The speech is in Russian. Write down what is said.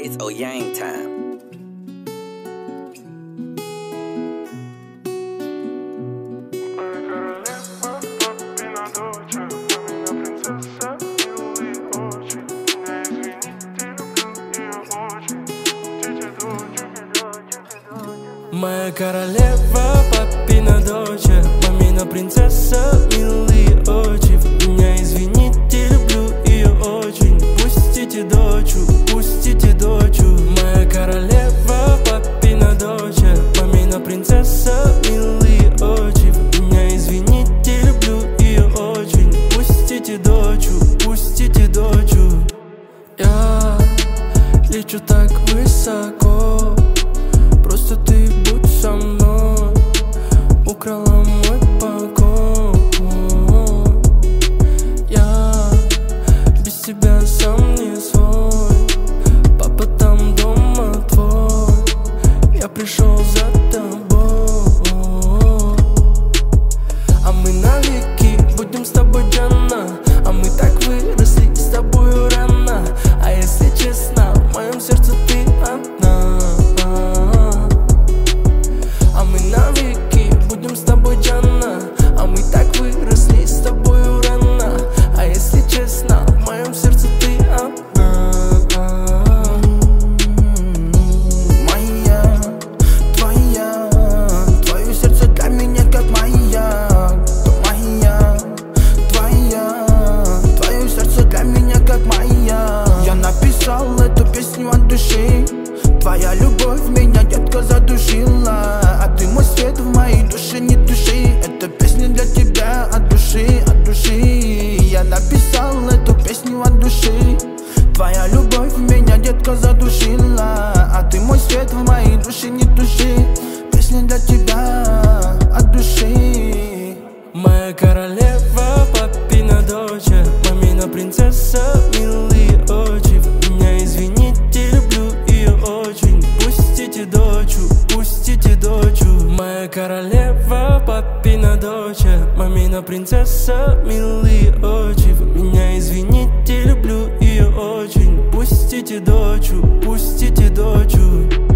It's Oyang time. Моя королева, папина дочь, мамина принцесса, милые очи. Вы меня извините, люблю ее очень. Пустите дочу, пустите дочу. Моя королева, папина дочь, мамина принцесса, милые очи. Вы меня извините, люблю ее очень. Пустите дочу, пустите дочу. Я лечу так высоко, просто ты будь со мной. Украла мой покой. Я без тебя сам не свой. Папа там дома твой. Я пришел за тобой. А мы навеки будем с тобой, Джанна. А мы так выросли с тобою рано. А если честно, в моем сердце ты одна. А мы навеки будем с тобой, Джанна. А мы так выросли с тобою рано. А если честно, в моем сердце ты одна. Моя, твоя, твое сердце для меня как моя. Моя, твоя, твое сердце для меня как моя. Я написал эту песню от души. Твоя любовь меня, детка, задушила. А ты мой свет в моей душе, не души. Эта песня для тебя от души, от души. Я написал эту песню от души. Твоя любовь меня, детка, задушила. А ты мой свет в моей душе, не души. Песня для тебя от души. Моя королева, папина дочь, мамина принцесса, милые очи. Вы меня извините, люблю ее очень. Пустите дочу, пустите дочу. Моя королева, папина дочь, мамина принцесса, милые очи. Вы меня извините, люблю ее очень. Пустите дочу, пустите дочу.